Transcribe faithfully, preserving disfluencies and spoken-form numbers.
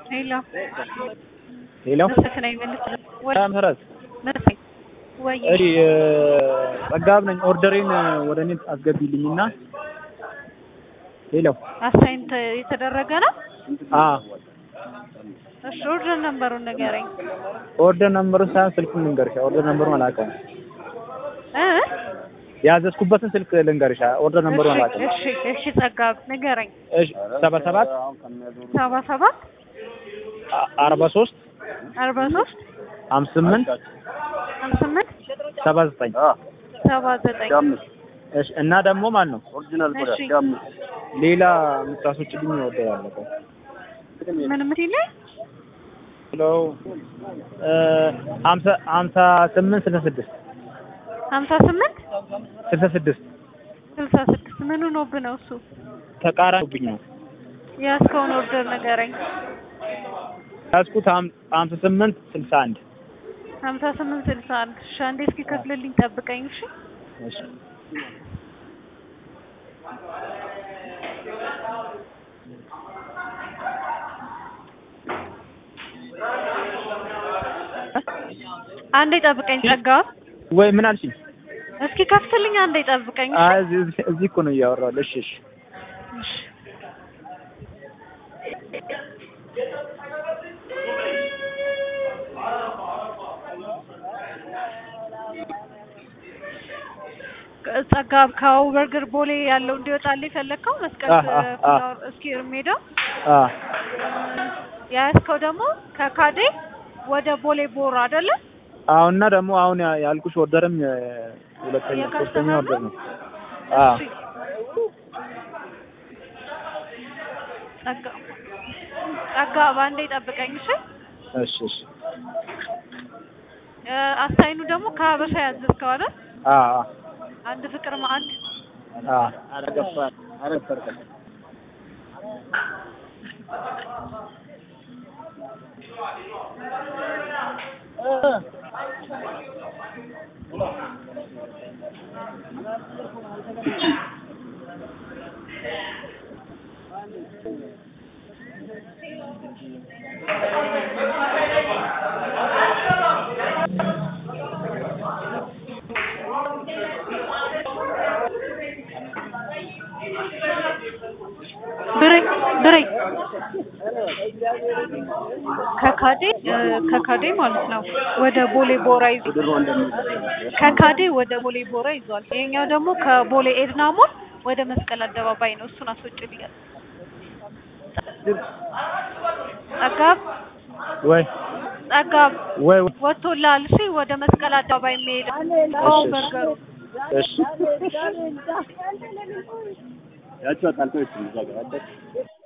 Hello. Hello. مسكنا يملك لا ምህረት مسك ወይ እሺ ጸጋብ ነኝ ኦርደሬን ወደ እኔ አስገቢልኝና ሄሎ አሳይንት የተደረገ ነው አ እሺ ኦርደር ነምበሩን ንገረኝ ኦርደር ነምበሩን ሳይሆን ስልኩን ልንገርሽ ኦርደር ነምበሩን አላውቀውም እ ያዘዝኩበትን ስልክ ልንገርሽ ኦርደር ነምበሩን አላውቀውም እሺ እሺ ጸጋብ ንገረኝ እሺ ሰባ ሰባት ሰባ ሰባት አርባ ሶስት አርባ ሶስት ሃምሳ ስምንት ሃምሳ ስምንት ሰባ ዘጠኝ ሰባ ዘጠኝ እሺ እና ደግሞ ማን ነው ኦሪጂናል ኮዳ እሺ ሌላ ምታስወጪልኝ ኦርደር አለበት ምን ምትይኝ ሄሎ እ ሃምሳ ሃምሳ ስምንት ስልሳ ስድስት ሃምሳ ስምንት ስልሳ ስድስት ስልሳ ስድስት ምኑ ነው ብነው እሱ ተቃራኒብኝ ነው ያስከውን ኦርደር ንገረኝ ያስኩት ሃምሳ ስምንት ስልሳ አንድ ሃምሳ ስምንት ስልሳ አንድ እሺ አንዴ እስኪ ከፍልልኝ ጠብቀኝ እሺ እሺ አንዴ ጠብቀኝ ጸጋ ወይ ምን አልሽኝ እስኪ ከፍትልኝ አንዴ ጠብቀኝ አይ እዚህ እኮ ነው እያወራሁ እሺ እሺ እሺ ጸጋ ካው በርገር ቦሌ ያለው እንዲወጣልኝ ፈለከው መስቀል ፍላወር እስኪ ሜዳ አ ያስከው ደግሞ ከካዴ ወደ ቦሌ ቦራ አይደለ አሁንና ደግሞ አሁን ያልኩሽ ኦርደርም ሁለተኛ ሶስተኛ ኦርደር ነው አ ጸጋ ጸጋ ባንዴ ጠብቀኝ እሺ እሺ እሺ አሳይኑ ደግሞ ከሀበሻ ያዘዝከው አይደል አ አንድ ፍቅር ማዕድ አ አረገፋ አረፈርከ ብሬ ብሬ ከካዴ ከካዴ ማለት ነው ወደ ቦሌ ቦራ ይዟል ከካዴ ወደ ቦሌ ቦራ ይዟል ይሄኛው ደግሞ ከቦሌ ኤድና ሞል ወደ መስቀል አደባባይ ነው እሱን አስወጭልኛል ጸጋብ ወይ ጸጋብ ወይ ወጥቶላል እሺ ወደ መስቀል አደባባይ የሚሄድ አው በርገሩ እሺ ያቻው ታልተው እዛ ጋር